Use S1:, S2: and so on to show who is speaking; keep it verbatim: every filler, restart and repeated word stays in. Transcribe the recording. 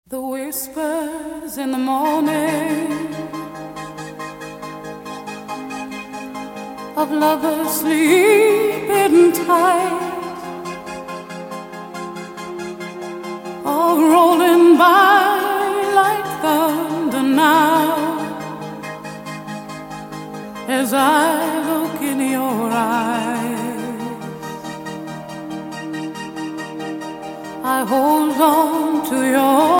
S1: The whispers in the morning of lovers sleeping tight are rolling by like thunder now as I look in your eyes. I hold on to your